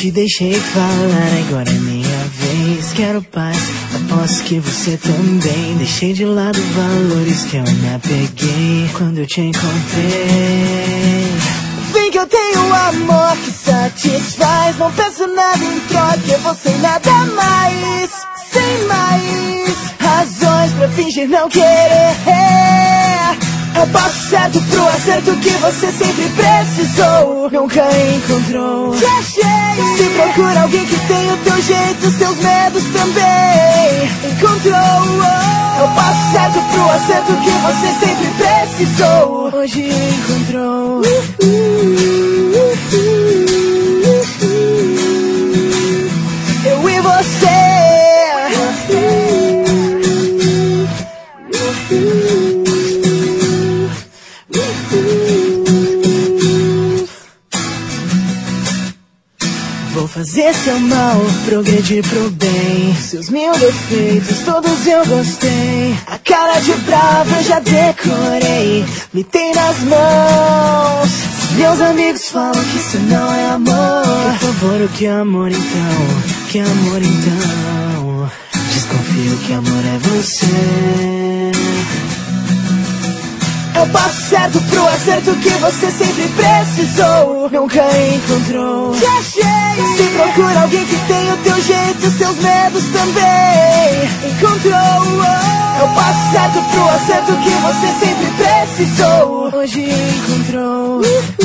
te deixei falar, agora é minha vez. Quero paz, aposto que você também. Deixei de lado valores que eu me apeguei quando eu te encontrei. Vem que eu tenho um amor que satisfaz. Não peço nada em troca, você nada mais. Sem mais razões pra fingir não querer. Eu passo certo pro acerto que você sempre precisou, nunca encontrou. Te achei. Se procura alguém que tem o teu jeito, os teus medos também encontrou. Eu passo certo pro acerto que você sempre precisou, hoje encontrou. Eu e você. Vou fazer seu mal progredir pro bem. Seus mil defeitos todos eu gostei. A cara de bravo eu já decorei. Me tem nas mãos. Meus amigos falam que isso não é amor. Por favor, o que é amor então? Que amor então? Desconfio que amor é você. Eu passo certo pro acerto que você sempre precisou, nunca encontrou. Te achei. Se procura alguém que tem o teu jeito, os seus medos também encontrou. Eu passo certo pro acerto que você sempre precisou, hoje encontrou.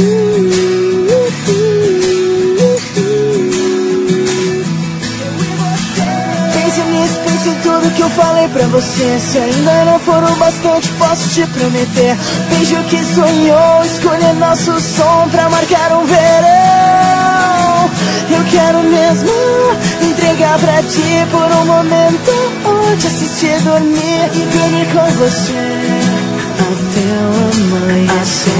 Pense nisso, pense em tudo que eu falei pra você. Se ainda não for o bastante, posso te prometer. Vejo que sonhou, escolher nosso som pra marcar um verão. Eu quero mesmo entregar pra ti por um momento, ou te assistir dormir e dormir com você até o amanhecer.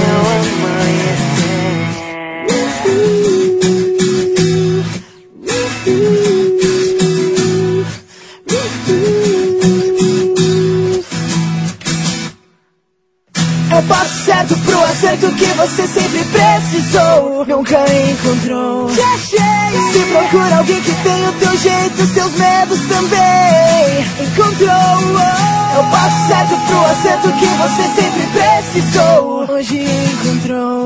Eu passo certo pro acerto que você sempre precisou, nunca encontrou. Te achei. Se procura alguém que tem o teu jeito, os teus medos também encontrou. Eu passo certo pro acerto que você sempre precisou, hoje encontrou.